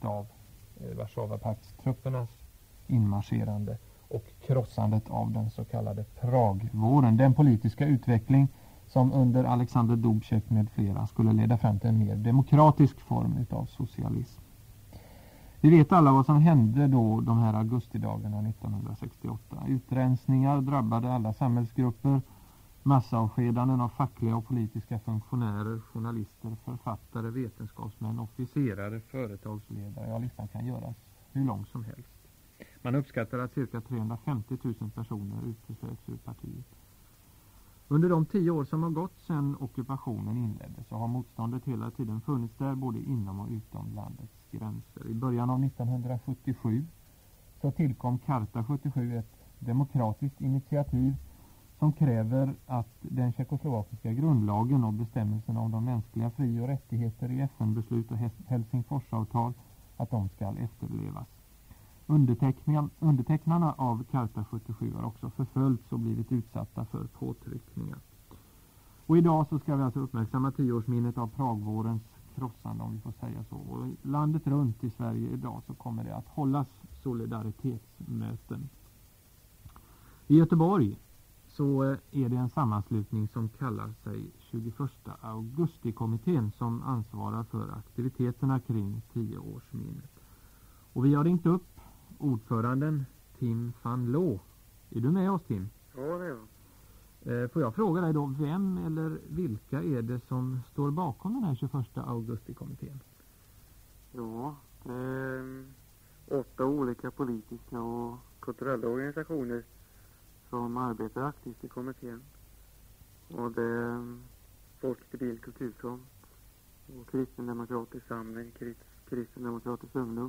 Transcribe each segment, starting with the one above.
av Warszawapaktstruppernas inmarscherande och krossandet av den så kallade Pragvåren. Den politiska utveckling som under Alexander Dubček med flera skulle leda fram till en mer demokratisk form av socialism. Vi vet alla vad som hände då de här augustidagarna 1968. Utrensningar drabbade alla samhällsgrupper, massavskedanden av fackliga och politiska funktionärer, journalister, författare, vetenskapsmän, officerare, företagsledare. Ja, listan kan göras hur lång som helst. Man uppskattar att cirka 350 000 personer uteslöts ur partiet. Under de 10 år som har gått sedan ockupationen inleddes så har motståndet hela tiden funnits där både inom och utom landets gränser. I början av 1977 så tillkom Charta 77, ett demokratiskt initiativ som kräver att den tjeckoslovakiska grundlagen och bestämmelserna om de mänskliga fri- och rättigheter i FN-beslut och Helsingforsavtal att de ska efterlevas. Undertecknarna av Charta 77 har också förföljts och blivit utsatta för påtryckningar. Och idag så ska vi alltså uppmärksamma 10-årsminnet av Pragvårens krossande, om vi får säga så. Och landet runt i Sverige idag så kommer det att hållas solidaritetsmöten. I Göteborg så är det en sammanslutning som kallar sig 21 augustikommittén som ansvarar för aktiviteterna kring 10-årsminnet. Och vi har ringt upp ordföranden Tim van Loo. Är du med oss, Tim? Ja, det är jag. Får jag fråga dig då, vem eller vilka är det som står bakom den här 21 augustikommittén? Ja, det är 8 olika politiska och kulturella organisationer som arbetar aktivt i kommittén. Och det är Folket i Kulturfront och Kristen Demokratisk Samling, Kristen Demokratisk Ungdom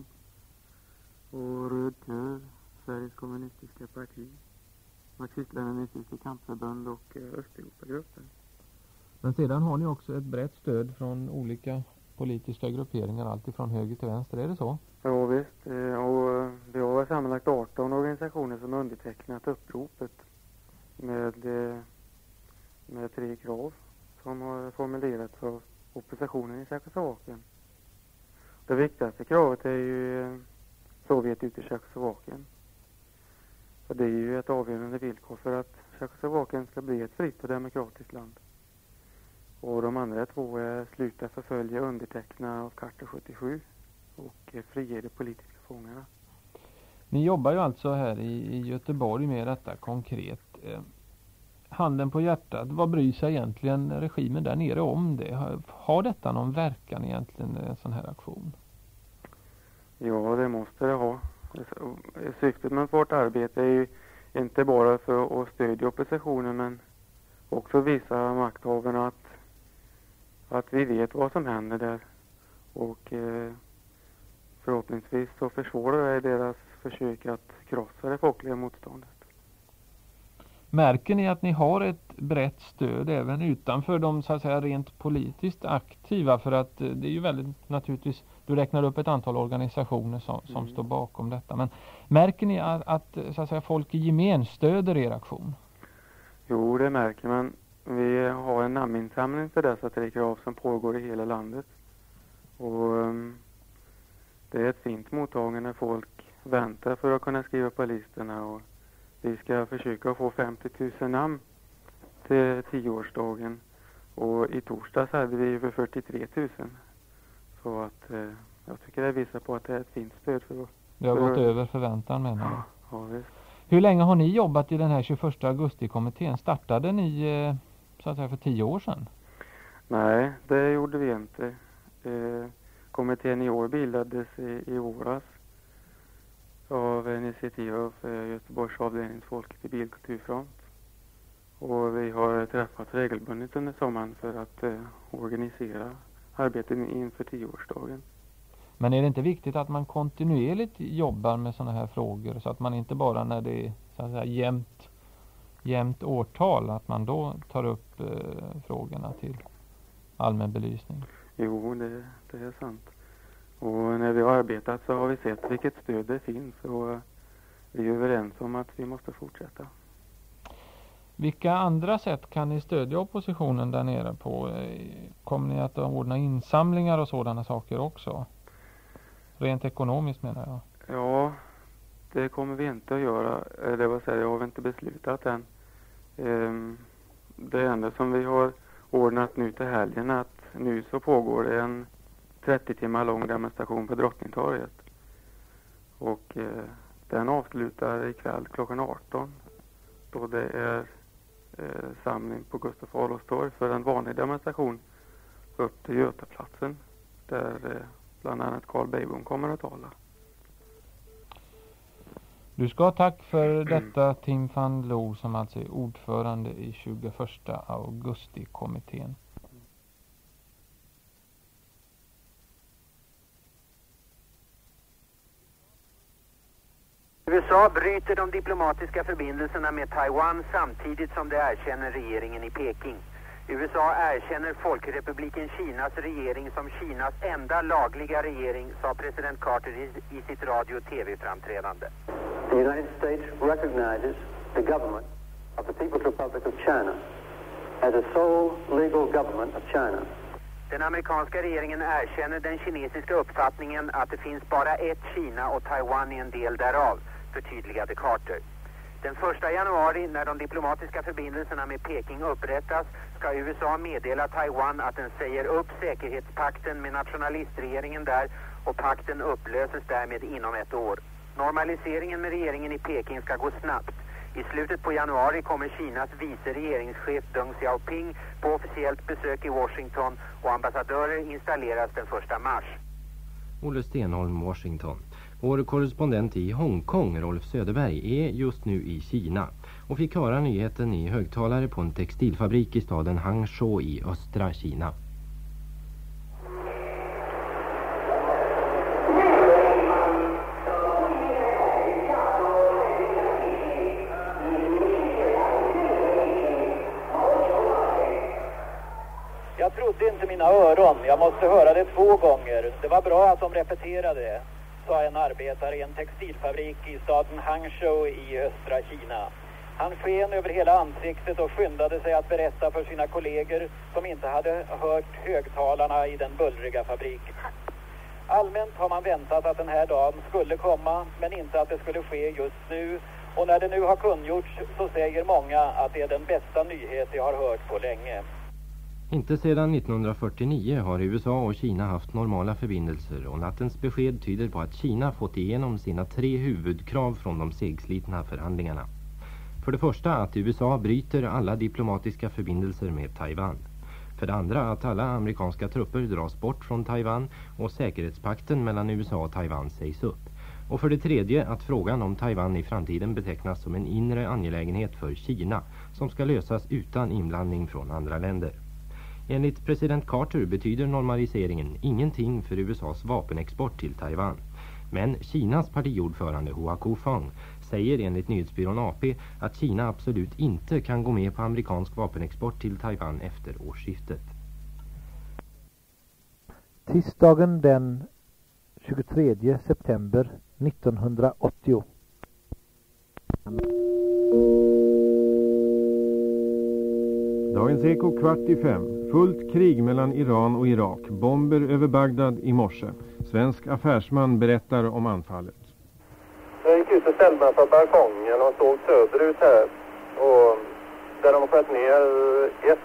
och Röd Kör, Sveriges kommunistiska parti, Marxist-leninistiska kampförbund och Östeuropagruppen. Men sedan har ni också ett brett stöd från olika politiska grupperingar, allt ifrån höger till vänster, är det så? Ja visst, och vi har sammanlagt 18 organisationer som undertecknat uppropet med 3 krav som har formulerats av oppositionen i Tjeckoslovakien. Det viktigaste kravet är ju Sovjet ut i Tjeckoslovakien. Och det är ju ett avgörande villkor för att Tjeckoslovakien ska bli ett fritt och demokratiskt land. Och de andra 2 är sluta förfölja, underteckna av Charta 77 och frige de politiska fångarna. Ni jobbar ju alltså här i Göteborg med detta konkret. Handen på hjärtat, vad bryr sig egentligen regimen där nere om det? Har detta någon verkan egentligen, en sån här aktion? Ja, det måste det ha. Syftet med vårt arbete är ju inte bara för att stödja oppositionen men också visa makthavarna att vi vet vad som händer där. Och förhoppningsvis så försvårar det deras försök att krossa det folkliga motståndet. Märker ni att ni har ett brett stöd även utanför de så att säga rent politiskt aktiva? För att det är ju väldigt naturligtvis, du räknar upp ett antal organisationer som står bakom detta. Men märker ni att så att säga, folk i gemen stöder er aktion? Jo, det märker man. Vi har en namninsamling för dessa 3 krav som pågår i hela landet. Och det är ett fint mottagande när folk väntar för att kunna skriva på listorna. Och vi ska försöka få 50 000 namn till 10-årsdagen. Och i torsdags hade vi över 43 000. Så att jag tycker det visar på att det är ett fint stöd för oss. Det har gått över förväntan, menar du? Ja, visst. Hur länge har ni jobbat i den här 21 augustikommittén? Startade ni så att säga för 10 år sedan? Nej, det gjorde vi inte. Kommittén i år bildades i våras av initiativ av Göteborgs avdelning Folket i Kulturfront. Och vi har träffats regelbundet under sommaren för att organisera arbetet inför 10-årsdagen. Men är det inte viktigt att man kontinuerligt jobbar med sådana här frågor så att man inte bara när det är så att säga jämnt årtal att man då tar upp frågorna till allmän belysning? Jo, det är sant. Och när vi har arbetat så har vi sett vilket stöd det finns och vi är överens om att vi måste fortsätta. Vilka andra sätt kan ni stödja oppositionen där nere på? Kommer ni att ordna insamlingar och sådana saker också? Rent ekonomiskt menar jag. Ja, det kommer vi inte att göra. Det var så här, jag har inte beslutat än. Det enda som vi har ordnat nu till helgen är att nu så pågår det en 30 timmar lång demonstration på Drottningtorget. Och den avslutar ikväll klockan 18. Då det är samling på Gustav Adolfs torg för en vanlig demonstration upp till Götaplatsen. Där bland annat Carl Beijbom kommer att tala. Du ska ha tack för detta, Tim van Loo, som alltså är ordförande i 21 augusti-kommittén. USA bryter de diplomatiska förbindelserna med Taiwan samtidigt som det erkänner regeringen i Peking. USA erkänner Folkrepubliken Kinas regering som Kinas enda lagliga regering, sa president Carter i sitt radio- och tv-framträdande. The United States recognizes the government of the People's Republic of China as a sole legal government of China. Den amerikanska regeringen erkänner den kinesiska uppfattningen att det finns bara ett Kina och Taiwan är en del därav, förtydligade Carter. Den 1 januari, när de diplomatiska förbindelserna med Peking upprättas, ska USA meddela Taiwan att den säger upp säkerhetspakten med nationalistregeringen där och pakten upplöses därmed inom ett år. Normaliseringen med regeringen i Peking ska gå snabbt. I slutet på januari kommer Kinas vice regeringschef Deng Xiaoping på officiellt besök i Washington och ambassadörer installeras den 1 mars. Olle Stenholm, Washington. Vår korrespondent i Hongkong, Rolf Söderberg, är just nu i Kina och fick höra nyheten i högtalare på en textilfabrik i staden Hangzhou i östra Kina. Jag trodde inte mina öron. Jag måste höra det 2 gånger. Det var bra att de repeterade det, sa en arbetare i en textilfabrik i staden Hangzhou i östra Kina. Han sken över hela ansiktet och skyndade sig att berätta för sina kollegor som inte hade hört högtalarna i den bullriga fabriken. Allmänt har man väntat att den här dagen skulle komma, men inte att det skulle ske just nu. Och när det nu har kungjorts så säger många att det är den bästa nyhet jag har hört på länge. Inte sedan 1949 har USA och Kina haft normala förbindelser och nattens besked tyder på att Kina fått igenom sina 3 huvudkrav från de segslitna förhandlingarna. För det första att USA bryter alla diplomatiska förbindelser med Taiwan. För det andra att alla amerikanska trupper dras bort från Taiwan och säkerhetspakten mellan USA och Taiwan sägs upp. Och för det tredje att frågan om Taiwan i framtiden betecknas som en inre angelägenhet för Kina som ska lösas utan inblandning från andra länder. Enligt president Carter betyder normaliseringen ingenting för USAs vapenexport till Taiwan. Men Kinas partiordförande Hua Kufeng säger enligt nyhetsbyrån AP att Kina absolut inte kan gå med på amerikansk vapenexport till Taiwan efter årsskiftet. Tisdagen den 23 september 1980. Dagens Eko 4:45. Fullt krig mellan Iran och Irak. Bomber över Bagdad i morse. Svensk affärsman berättar om anfallet. Jag gick ut och ställde mig på balkongen och såg söderut här. Och där de sköt ner ett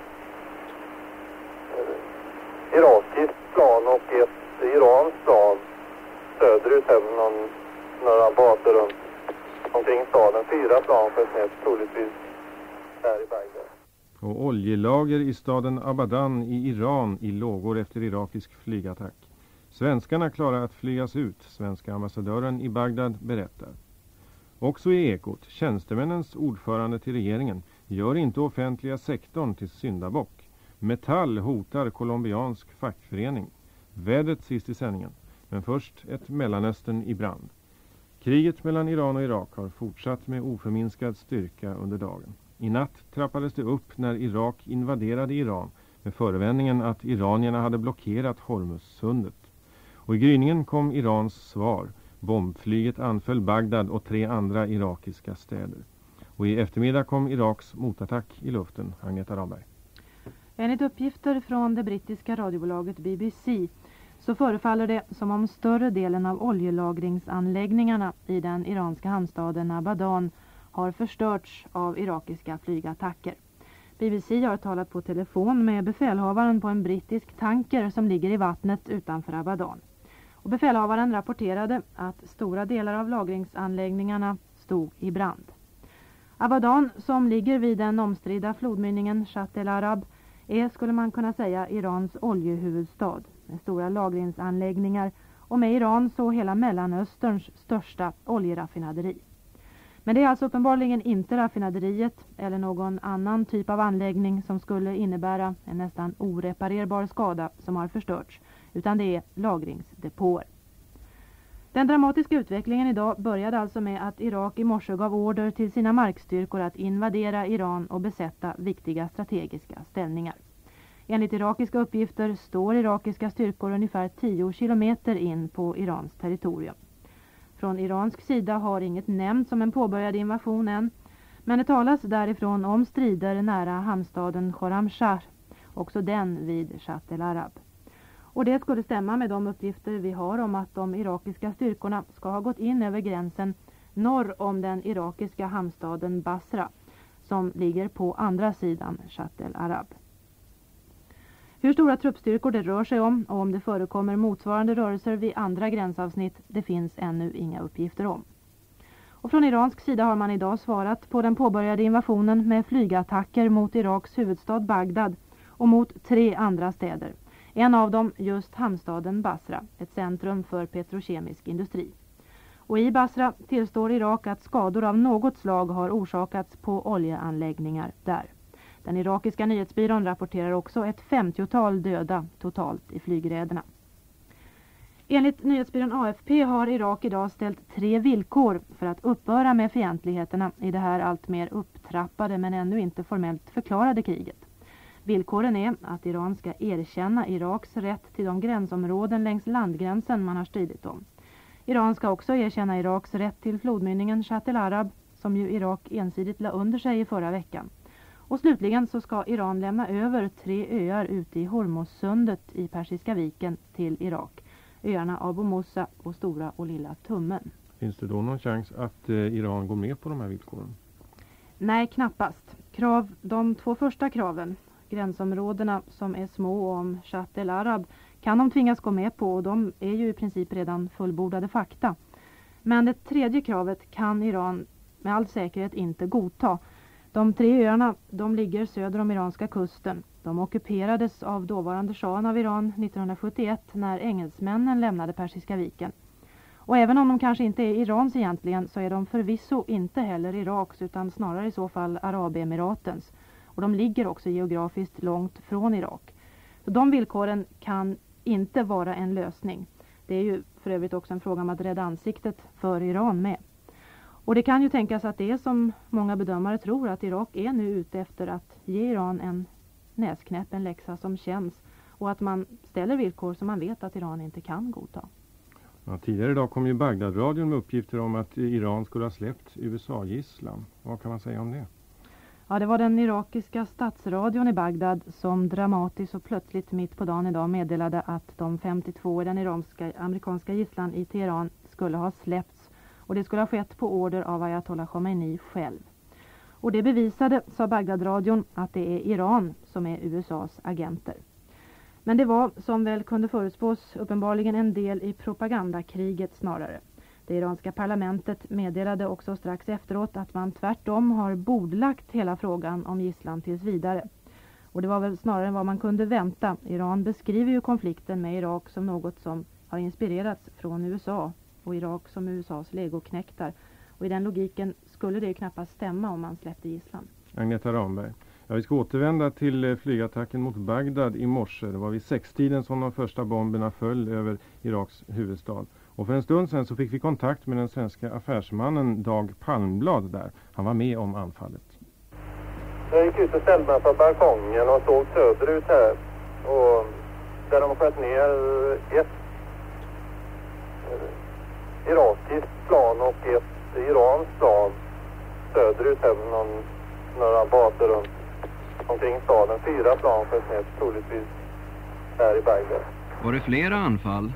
irakiskt plan och ett iranskt plan söderut här med några baser runt omkring staden. 4 plan sköt ner troligtvis här i Bagdad. Och oljelager i staden Abadan i Iran i lågor efter irakisk flygattack. Svenskarna klarar att flygas ut, svenska ambassadören i Bagdad berättar. Också i Ekot, tjänstemännens ordförande till regeringen gör inte offentliga sektorn till syndabock. Metall hotar colombiansk fackförening. Vädret sist i sändningen, men först ett Mellanöstern i brand. Kriget mellan Iran och Irak har fortsatt med oförminskad styrka under dagen. I natt trappades det upp när Irak invaderade Iran med förevändningen att iranierna hade blockerat Hormuzsundet. Och i gryningen kom Irans svar. Bombflyget anföll Bagdad och 3 andra irakiska städer. Och i eftermiddag kom Iraks motattack i luften. Agneta Ramberg. Enligt uppgifter från det brittiska radiobolaget BBC så förefaller det som om större delen av oljelagringsanläggningarna i den iranska hamnstaden Abadan har förstörts av irakiska flygattacker. BBC har talat på telefon med befälhavaren på en brittisk tanker som ligger i vattnet utanför Abadan. Och befälhavaren rapporterade att stora delar av lagringsanläggningarna stod i brand. Abadan, som ligger vid den omstridda flodmynningen Shatt el Arab, är, skulle man kunna säga, Irans oljehuvudstad med stora lagringsanläggningar och med Iran så hela Mellanösterns största oljeraffinaderi. Men det är alltså uppenbarligen inte raffinaderiet eller någon annan typ av anläggning som skulle innebära en nästan oreparerbar skada som har förstörts, utan det är lagringsdepåer. Den dramatiska utvecklingen idag började alltså med att Irak i morse gav order till sina markstyrkor att invadera Iran och besätta viktiga strategiska ställningar. Enligt irakiska uppgifter står irakiska styrkor ungefär 10 kilometer in på Irans territorium. Från iransk sida har inget nämnts om en påbörjad invasion än, men det talas därifrån om strider nära hamnstaden Khorramshahr, också den vid Shatt el Arab. Och det skulle stämma med de uppgifter vi har om att de irakiska styrkorna ska ha gått in över gränsen norr om den irakiska hamnstaden Basra, som ligger på andra sidan Shatt el Arab. Hur stora truppstyrkor det rör sig om och om det förekommer motsvarande rörelser vid andra gränsavsnitt, det finns ännu inga uppgifter om. Och från iransk sida har man idag svarat på den påbörjade invasionen med flygattacker mot Iraks huvudstad Bagdad och mot 3 andra städer. En av dem just hamnstaden Basra, ett centrum för petrokemisk industri. Och i Basra tillstår Irak att skador av något slag har orsakats på oljeanläggningar där. Den irakiska nyhetsbyrån rapporterar också ett 50-tal döda totalt i flygräderna. Enligt nyhetsbyrån AFP har Irak idag ställt 3 villkor för att upphöra med fientligheterna i det här allt mer upptrappade men ännu inte formellt förklarade kriget. Villkoren är att Iran ska erkänna Iraks rätt till de gränsområden längs landgränsen man har stridit om. Iran ska också erkänna Iraks rätt till flodmynningen Shatt el Arab, som ju Irak ensidigt la under sig i förra veckan. Och slutligen så ska Iran lämna över 3 öar ute i Hormuzsundet i Persiska viken till Irak. Öarna Abu Musa och Stora och Lilla Tummen. Finns det då någon chans att Iran går med på de här villkoren? Nej, knappast. De 2 första kraven, gränsområdena som är små om Shatt el Arab, kan de tvingas gå med på och de är ju i princip redan fullbordade fakta. Men det 3:e kravet kan Iran med all säkerhet inte godta. De 3 öarna, de ligger söder om iranska kusten. De ockuperades av dåvarande shahen av Iran 1971 när engelsmännen lämnade Persiska viken. Och även om de kanske inte är Irans egentligen så är de förvisso inte heller Iraks utan snarare i så fall Arabemiratens. Och de ligger också geografiskt långt från Irak. Så de villkoren kan inte vara en lösning. Det är ju för övrigt också en fråga om att rädda ansiktet för Iran med. Och det kan ju tänkas att det är som många bedömare tror att Irak är nu ute efter att ge Iran en näsknäpp, en läxa som känns. Och att man ställer villkor som man vet att Iran inte kan godta. Ja, tidigare idag kom ju Bagdadradion med uppgifter om att Iran skulle ha släppt USA-gisslan. Vad kan man säga om det? Ja, det var den irakiska statsradion i Bagdad som dramatiskt och plötsligt mitt på dagen idag meddelade att de 52 i den amerikanska gisslan i Teheran skulle ha släppts. Och det skulle ha skett på order av Ayatollah Khomeini själv. Och det bevisade, sa Bagdadradion, att det är Iran som är USAs agenter. Men det var, som väl kunde förutspås, uppenbarligen en del i propagandakriget snarare. Det iranska parlamentet meddelade också strax efteråt att man tvärtom har bordlagt hela frågan om gisslan tills vidare. Och det var väl snarare vad man kunde vänta. Iran beskriver ju konflikten med Irak som något som har inspirerats från USA och Irak som USAs legoknektar. Och i den logiken skulle det ju knappast stämma om man släppte gisslan. Agneta Ramberg. Ja, vi ska återvända till flygattacken mot Bagdad i morse. Det var vid 6-tiden som de första bomberna föll över Iraks huvudstad. Och för en stund sedan så fick vi kontakt med den svenska affärsmannen Dag Palmblad där. Han var med om anfallet. Jag gick ut och ställde mig på balkongen och såg söderut här. Och där de sköt ner ett irakiskt plan och ett iranskt plan söderut här med några baser runt omkring staden. 4 plan sköt ner troligtvis här i Bagdad. Var det flera anfall?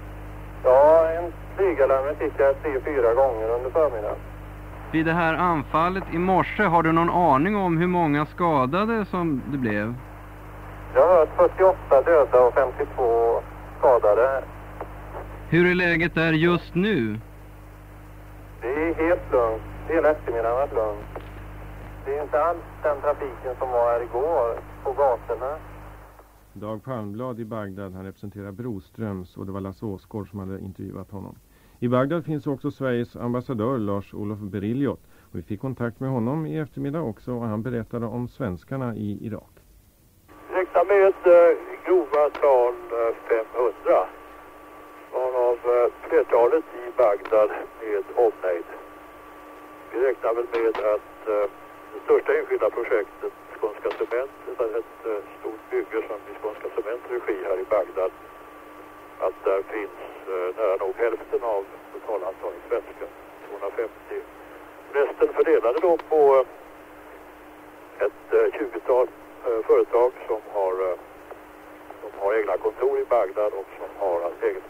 Ja, en flygalarm fick jag 3-4 gånger under förmiddagen. Vid det här anfallet i morse, har du någon aning om hur många skadade som det blev? Jag har hört 48 döda och 52 skadade. Hur är läget där just nu? Det är helt lugnt. Hela eftermiddagen har varit lugnt. Det är inte alls den trafiken som var här igår på gatorna. Dag Palmblad i Bagdad, han representerar Broströms och det var Lasse Åsgård som hade intervjuat honom. I Bagdad finns också Sveriges ambassadör Lars-Olof Brilliot och vi fick kontakt med honom i eftermiddag också och han berättade om svenskarna i Irak. Räkna med grova tal 500, varav flertalet i Bagdad med omnejd. Vi räknar väl med att det största enskilda projektet, Skånska Cement, ett stort bygge som i Skånska Cement regi här i Bagdad, att där finns nära nog hälften av totalantalet svenskar, 250. Resten fördelade då på ett 20-tal företag som har egna kontor i Bagdad och som har egen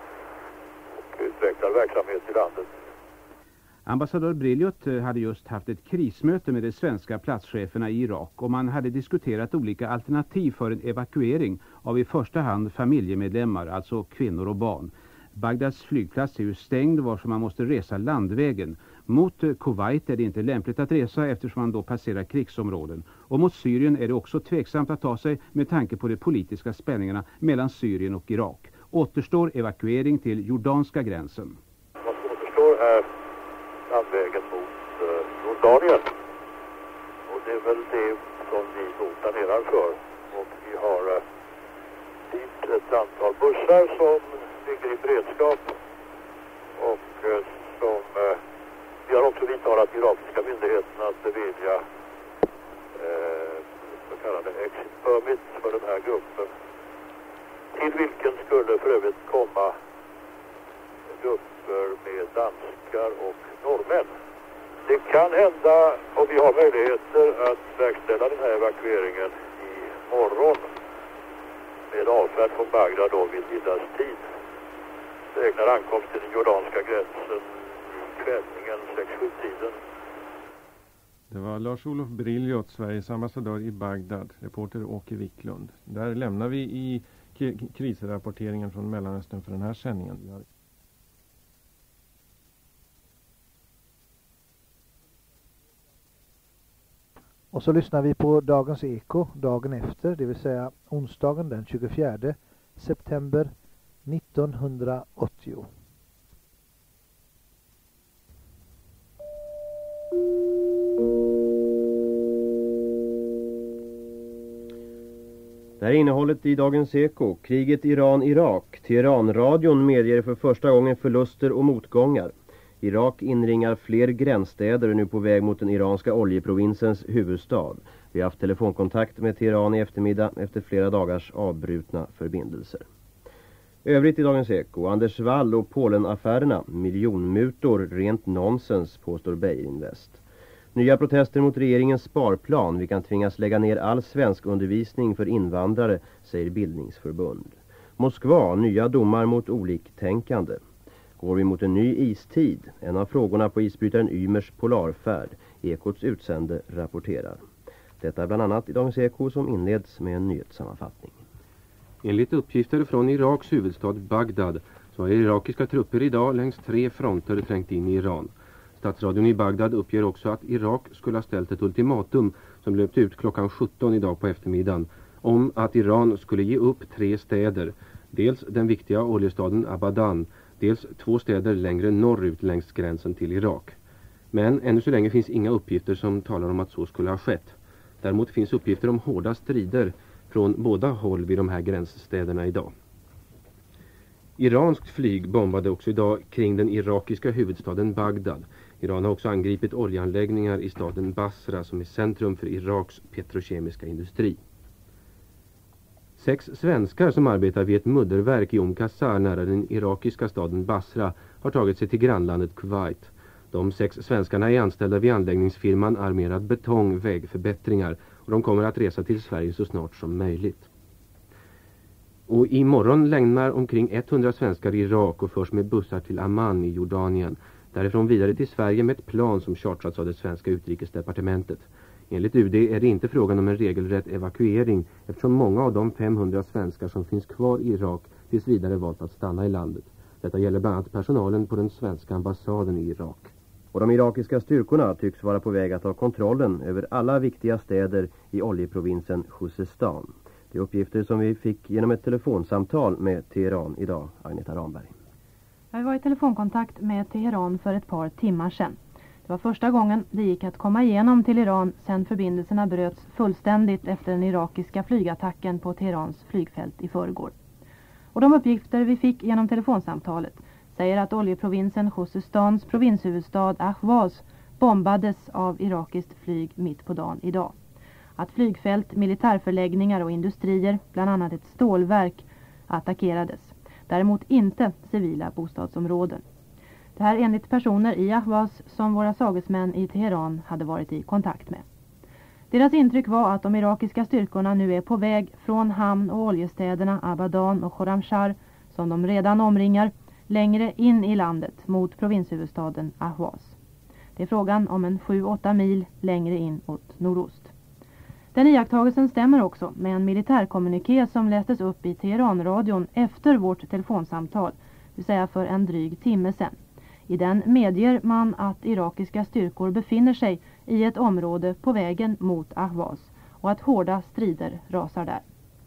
och utvecklad verksamhet i landet. Ambassadör Brilliot hade just haft ett krismöte med de svenska platscheferna i Irak och man hade diskuterat olika alternativ för en evakuering av i första hand familjemedlemmar, alltså kvinnor och barn. Bagdads flygplats är ju stängd varför man måste resa landvägen. Mot Kuwait är det inte lämpligt att resa eftersom man då passerar krigsområden. Och mot Syrien är det också tveksamt att ta sig med tanke på de politiska spänningarna mellan Syrien och Irak. Återstår evakuering till jordanska gränsen. Vad som återstår är landvägen mot Jordanien. Och det är väl det som vi då planerar för. Och vi har dit ett antal bussar som ligger i beredskap och som vi har också vidtalat irakiska myndigheterna att bevilja så kallade exit permit för den här gruppen, till vilken skulle för övrigt komma grupper med danskar och norrmän. Det kan hända, och vi har möjligheter att verkställa den här evakueringen i morgon med avfärd från Bagdad då vid middagstid. Räknar ankomst till den jordanska gränsen i kvällningen 6-7-tiden. Det var Lars-Olof Brilliot, Sveriges ambassadör i Bagdad, reporter Åke Wiklund. Där lämnar vi i krisrapporteringen från Mellanöstern för den här sändningen. Och så lyssnar vi på Dagens Eko dagen efter, det vill säga onsdagen den 24 september 1980. Det här är innehållet i Dagens Eko. Kriget Iran-Irak. Teheran-radion medger för första gången förluster och motgångar. Irak inringar fler gränsstäder och är nu på väg mot den iranska oljeprovinsens huvudstad. Vi har haft telefonkontakt med Teheran i eftermiddag efter flera dagars avbrutna förbindelser. Övrigt i Dagens Eko. Anders Wall och Polen-affärerna. Miljonmutor, rent nonsens, påstår Beijerinvest. Nya protester mot regeringens sparplan. Vi kan tvingas lägga ner all svensk undervisning för invandrare, säger Bildningsförbund. Moskva, nya domar mot oliktänkande. Går vi mot en ny istid? En av frågorna på isbrytaren Ymers polarfärd. Ekots utsände rapporterar. Detta är bland annat i Dagens Eko som inleds med en nyhetssammanfattning. Enligt uppgifter från Iraks huvudstad Bagdad så har irakiska trupper idag längs 3 fronter trängt in i Iran. Statsradion i Bagdad uppger också att Irak skulle ha ställt ett ultimatum som löpte ut klockan 17 idag på eftermiddagen om att Iran skulle ge upp 3 städer. Dels den viktiga oljestaden Abadan, dels 2 städer längre norrut längs gränsen till Irak. Men ännu så länge finns inga uppgifter som talar om att så skulle ha skett. Däremot finns uppgifter om hårda strider från båda håll vid de här gränsstäderna idag. Iranskt flyg bombade också idag kring den irakiska huvudstaden Bagdad. Iran har också angripit oljeanläggningar i staden Basra som är centrum för Iraks petrokemiska industri. 6 svenskar som arbetar vid ett mudderverk i Qasr nära den irakiska staden Basra har tagit sig till grannlandet Kuwait. De 6 svenskarna är anställda vid anläggningsfirman Armerad Betong vägförbättringar och de kommer att resa till Sverige så snart som möjligt. Och imorgon lämnar omkring 100 svenskar i Irak och förs med bussar till Amman i Jordanien. Därifrån vidare till Sverige med ett plan som chartrats av det svenska utrikesdepartementet. Enligt UD är det inte frågan om en regelrätt evakuering eftersom många av de 500 svenskar som finns kvar i Irak tills vidare valt att stanna i landet. Detta gäller bland annat personalen på den svenska ambassaden i Irak. Och de irakiska styrkorna tycks vara på väg att ta kontrollen över alla viktiga städer i oljeprovinsen Khuzestan. Det är uppgifter som vi fick genom ett telefonsamtal med Teheran idag, Agneta Ramberg. Jag var i telefonkontakt med Teheran för ett par timmar sedan. Det var första gången det gick att komma igenom till Iran sedan förbindelserna bröts fullständigt efter den irakiska flygattacken på Teherans flygfält i förrgår. Och de uppgifter vi fick genom telefonsamtalet säger att oljeprovinsen Khuzestans provinshuvudstad Ahvaz bombades av irakiskt flyg mitt på dagen idag. Att flygfält, militärförläggningar och industrier, bland annat ett stålverk, attackerades. Däremot inte civila bostadsområden. Det här enligt personer i Ahvaz som våra sagesmän i Teheran hade varit i kontakt med. Deras intryck var att de irakiska styrkorna nu är på väg från hamn- och oljestäderna Abadan och Khorramshahr, som de redan omringar, längre in i landet mot provinshuvudstaden Ahvaz. Det är frågan om en 7-8 mil längre in åt nordost. Den iakttagelsen stämmer också med en militärkommuniké som lästes upp i Teheranradion efter vårt telefonsamtal, det vill säga för en dryg timme sedan. I den medger man att irakiska styrkor befinner sig i ett område på vägen mot Ahvaz och att hårda strider rasar där.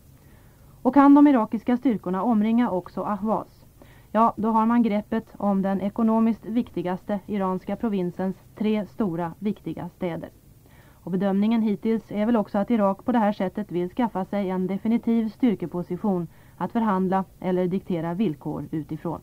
Och kan de irakiska styrkorna omringa också Ahvaz? Ja, då har man greppet om den ekonomiskt viktigaste iranska provinsens 3 stora viktiga städer. Och bedömningen hittills är väl också att Irak på det här sättet vill skaffa sig en definitiv styrkeposition att förhandla eller diktera villkor utifrån.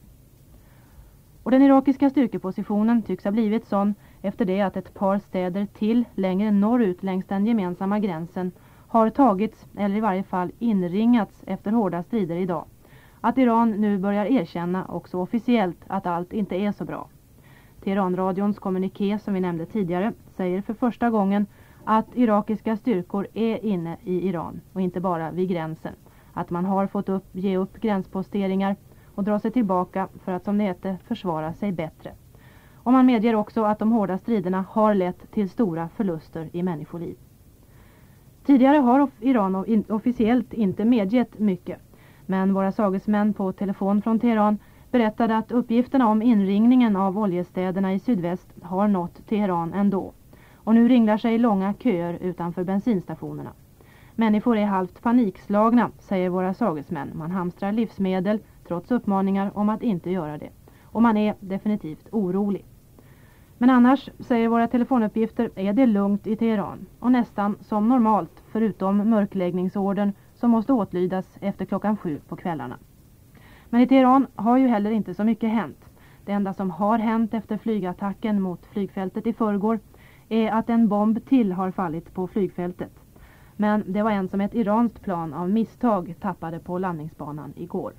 Och den irakiska styrkepositionen tycks ha blivit sån efter det att ett par städer till längre norrut längs den gemensamma gränsen har tagits eller i varje fall inringats efter hårda strider idag. Att Iran nu börjar erkänna också officiellt att allt inte är så bra. Teheranradions kommuniké som vi nämnde tidigare säger för första gången att irakiska styrkor är inne i Iran och inte bara vid gränsen. Att man har fått ge upp gränsposteringar och dra sig tillbaka för att som det heter försvara sig bättre. Och man medger också att de hårda striderna har lett till stora förluster i människoliv. Tidigare har Iran officiellt inte medgett mycket. Men våra sagesmän på telefon från Teheran berättade att uppgifterna om inringningen av oljestäderna i sydväst har nått Teheran ändå. Och nu ringlar sig långa köer utanför bensinstationerna. Människor är halvt panikslagna, säger våra sagesmän. Man hamstrar livsmedel trots uppmaningar om att inte göra det. Och man är definitivt orolig. Men annars, säger våra telefonuppgifter, är det lugnt i Teheran. Och nästan som normalt, förutom mörkläggningsorden som måste åtlydas efter 7:00 på kvällarna. Men i Teheran har ju heller inte så mycket hänt. Det enda som har hänt efter flygattacken mot flygfältet i förrgår är att en bomb till har fallit på flygfältet. Men det var en som ett iranskt plan av misstag tappade på landningsbanan igår.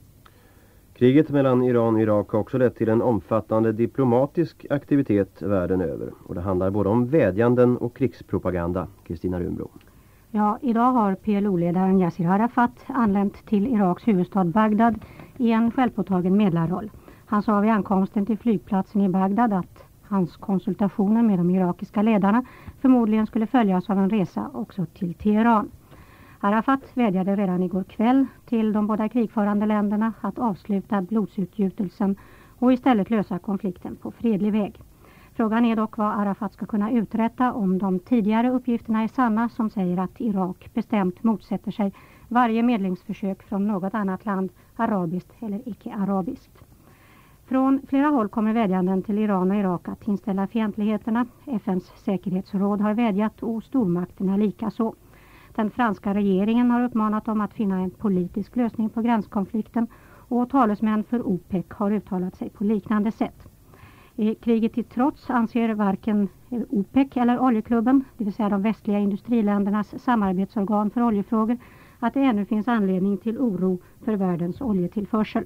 Kriget mellan Iran och Irak har också lett till en omfattande diplomatisk aktivitet världen över. Och det handlar både om vädjanden och krigspropaganda. Kristina Runbro. Ja, idag har PLO-ledaren Yasser Arafat anlänt till Iraks huvudstad Bagdad i en självpåtagen medlarroll. Han sa vid ankomsten till flygplatsen i Bagdad att hans konsultationer med de irakiska ledarna förmodligen skulle följas av en resa också till Teheran. Arafat vädjade redan igår kväll till de båda krigförande länderna att avsluta blodsutgjutelsen och istället lösa konflikten på fredlig väg. Frågan är dock vad Arafat ska kunna uträtta om de tidigare uppgifterna är sanna som säger att Irak bestämt motsätter sig varje medlingsförsök från något annat land, arabiskt eller icke-arabiskt. Från flera håll kommer vädjanden till Iran och Irak att inställa fientligheterna. FNs säkerhetsråd har vädjat och stormakterna likaså. Den franska regeringen har uppmanat dem att finna en politisk lösning på gränskonflikten och talesmän för OPEC har uttalat sig på liknande sätt. Kriget till trots anser varken OPEC eller oljeklubben, det vill säga de västliga industriländernas samarbetsorgan för oljefrågor, att det ännu finns anledning till oro för världens oljetillförsel.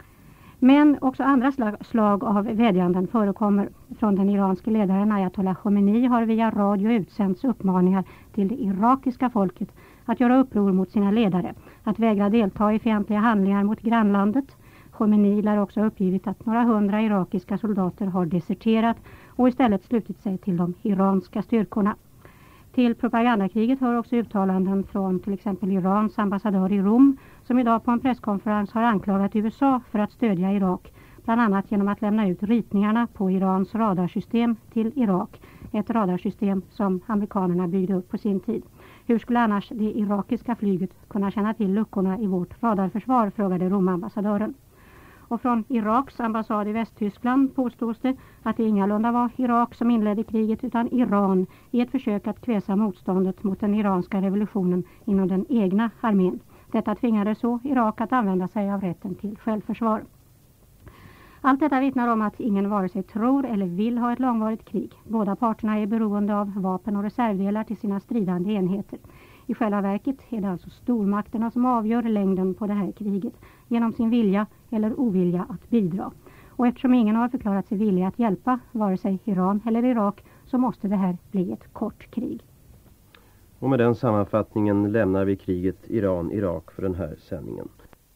Men också andra slag av vädjanden förekommer. Från den iranske ledaren Ayatollah Khomeini har via radio utsänts uppmaningar till det irakiska folket att göra uppror mot sina ledare att vägra delta i fientliga handlingar mot grannlandet. Khomeini lär också ha uppgivit att några 100 irakiska soldater har deserterat och istället slutit sig till de iranska styrkorna. Till propagandakriget hör också uttalanden från till exempel Irans ambassadör i Rom, som idag på en presskonferens har anklagat USA för att stödja Irak, bland annat genom att lämna ut ritningarna på Irans radarsystem till Irak, ett radarsystem som amerikanerna byggde upp på sin tid. Hur skulle annars det irakiska flyget kunna känna till luckorna i vårt radarförsvar, frågade Romambassadören. Och från Iraks ambassad i Västtyskland påstås det att det ingalunda var Irak som inledde kriget utan Iran i ett försök att kväsa motståndet mot den iranska revolutionen inom den egna armén. Detta tvingade så Irak att använda sig av rätten till självförsvar. Allt detta vittnar om att ingen vare sig tror eller vill ha ett långvarigt krig. Båda parterna är beroende av vapen och reservdelar till sina stridande enheter. I själva verket är det alltså stormakterna som avgör längden på det här kriget genom sin vilja eller ovilja att bidra. Och eftersom ingen har förklarat sig villig att hjälpa vare sig Iran eller Irak så måste det här bli ett kort krig. Och med den sammanfattningen lämnar vi kriget Iran-Irak för den här sändningen.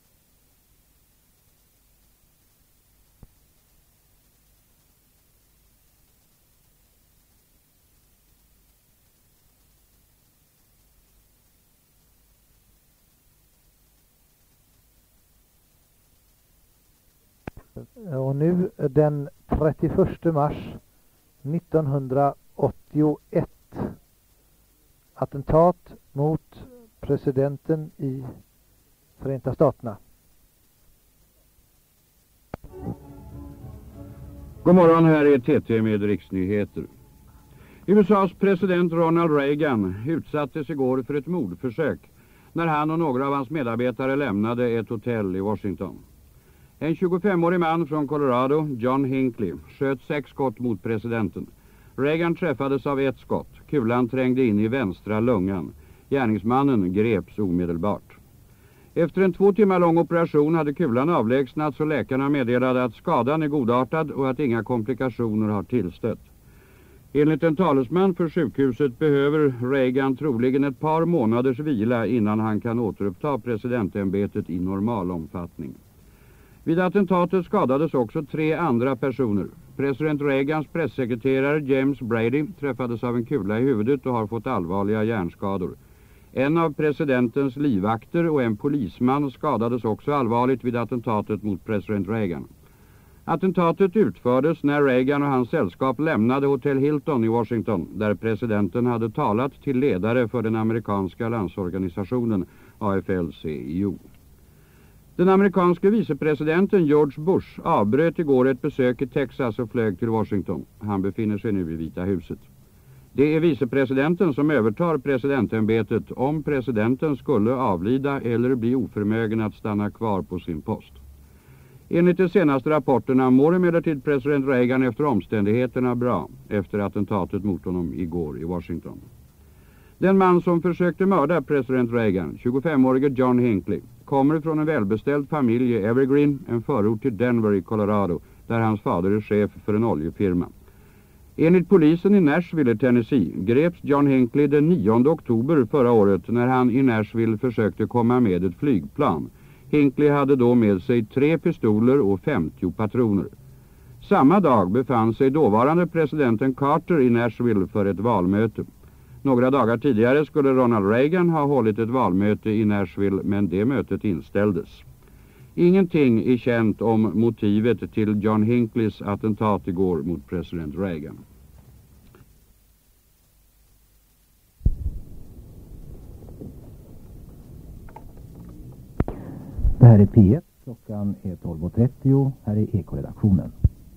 Och nu den 31 mars 1981. Attentat mot presidenten i Förenta Staterna. God morgon, här är TT med riksnyheter. USAs president Ronald Reagan utsattes igår för ett mordförsök när han och några av hans medarbetare lämnade ett hotell i Washington. En 25-årig man från Colorado, John Hinckley, sköt 6 skott mot presidenten. Reagan träffades av ett skott. Kulan trängde in i vänstra lungan. Gärningsmannen greps omedelbart. Efter en 2 timmar lång operation hade kulan avlägsnats och läkarna meddelade att skadan är godartad och att inga komplikationer har tillstött. Enligt en talesman för sjukhuset behöver Reagan troligen ett par månaders vila innan han kan återuppta presidentämbetet i normal omfattning. Vid attentatet skadades också 3 andra personer. President Reagans pressekreterare James Brady träffades av en kula i huvudet och har fått allvarliga hjärnskador. En av presidentens livvakter och en polisman skadades också allvarligt vid attentatet mot president Reagan. Attentatet utfördes när Reagan och hans sällskap lämnade Hotel Hilton i Washington, där presidenten hade talat till ledare för den amerikanska landsorganisationen AFL-CIO. Den amerikanske vicepresidenten George Bush avbröt igår ett besök i Texas och flög till Washington. Han befinner sig nu i Vita huset. Det är vicepresidenten som övertar presidentämbetet om presidenten skulle avlida eller bli oförmögen att stanna kvar på sin post. Enligt de senaste rapporterna mår emellertid president Reagan efter omständigheterna bra efter attentatet mot honom igår i Washington. Den man som försökte mörda president Reagan, 25-årige John Hinckley, kommer från en välbeställd familj i Evergreen, en förort till Denver i Colorado, där hans fader är chef för en oljefirma. Enligt polisen i Nashville, Tennessee, greps John Hinckley den 9 oktober förra året när han i Nashville försökte komma med ett flygplan. Hinckley hade då med sig 3 pistoler och 50 patroner. Samma dag befann sig dåvarande presidenten Carter i Nashville för ett valmöte. Några dagar tidigare skulle Ronald Reagan ha hållit ett valmöte i Nashville, men det mötet inställdes. Ingenting är känt om motivet till John Hinckley's attentat igår mot president Reagan. Det här är P1, klockan är 12.30, här är Ekoredaktionen.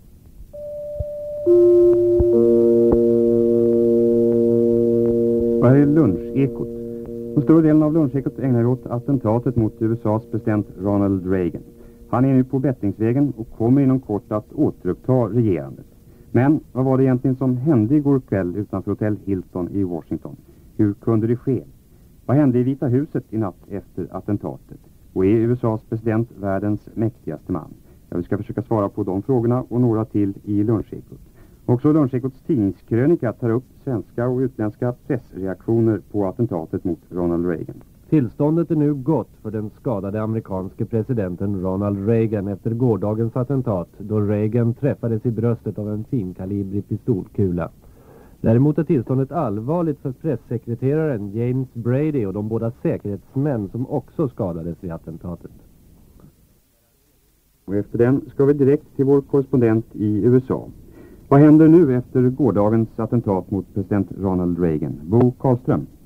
Och här är Lunchekot. Den stora delen av Lunchekot ägnar åt attentatet mot USAs president Ronald Reagan. Han är nu på bättringsvägen och kommer inom kort att återuppta regerandet. Men vad var det egentligen som hände igår kväll utanför Hotel Hilton i Washington? Hur kunde det ske? Vad hände i Vita huset i natt efter attentatet? Och är USAs president världens mäktigaste man? Jag ska försöka svara på de frågorna och några till i Lunchekot. Också Lunchekots tidningskrönika tar upp svenska och utländska pressreaktioner på attentatet mot Ronald Reagan. Tillståndet är nu gott för den skadade amerikanske presidenten Ronald Reagan efter gårdagens attentat då Reagan träffades i bröstet av en finkalibrig pistolkula. Däremot är tillståndet allvarligt för pressekreteraren James Brady och de båda säkerhetsmän som också skadades vid attentatet. Och efter den ska vi direkt till vår korrespondent i USA. Vad händer nu efter gårdagens attentat mot president Ronald Reagan? Bo Karlström.